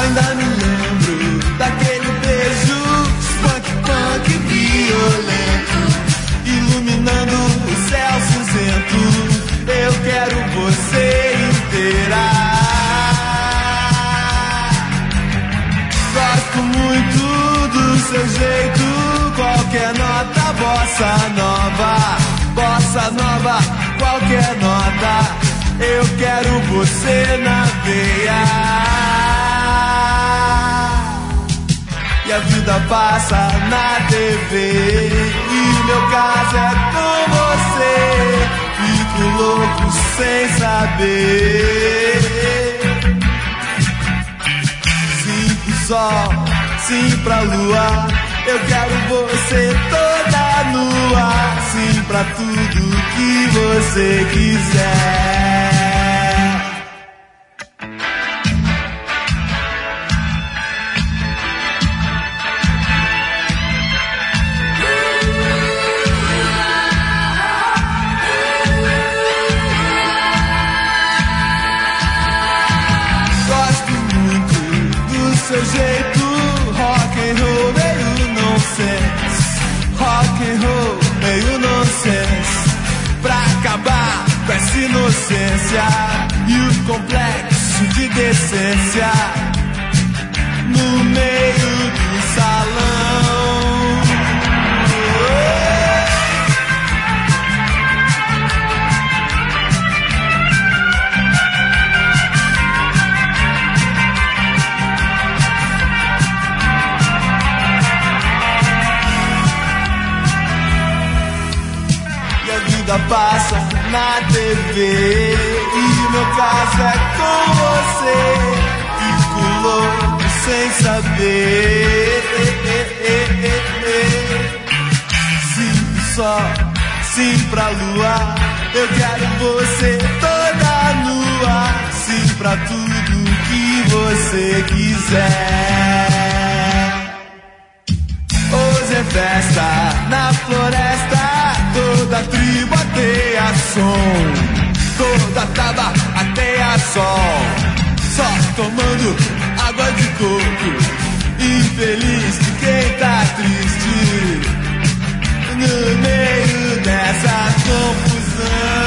Ainda me lembro daquele beijo punk, punk violento, iluminando o céu cinzento. Eu quero você inteira. Gosto muito do seu jeito, qualquer nota, bossa nova, qualquer nota. Eu quero você na veia. E a vida passa na TV, e meu caso é com você. Fico louco sem saber. Sim pro sol, sim pra lua. Eu quero você toda nua. Sim pra tudo que você quiser. Seu jeito, rock and roll meio nonsense, rock and roll meio nonsense, pra acabar com essa inocência e o complexo de decência no meio do salão. Passa na TV, e meu caso é com você. Fico louco sem saber. Sim pro sol, sim pra lua. Eu quero você toda nua. Sim pra tudo que você quiser. Hoje é festa na floresta, toda tribo ateia som, toda taba ateia sol, só tomando água de coco, infeliz de quem tá triste, no meio dessa confusão.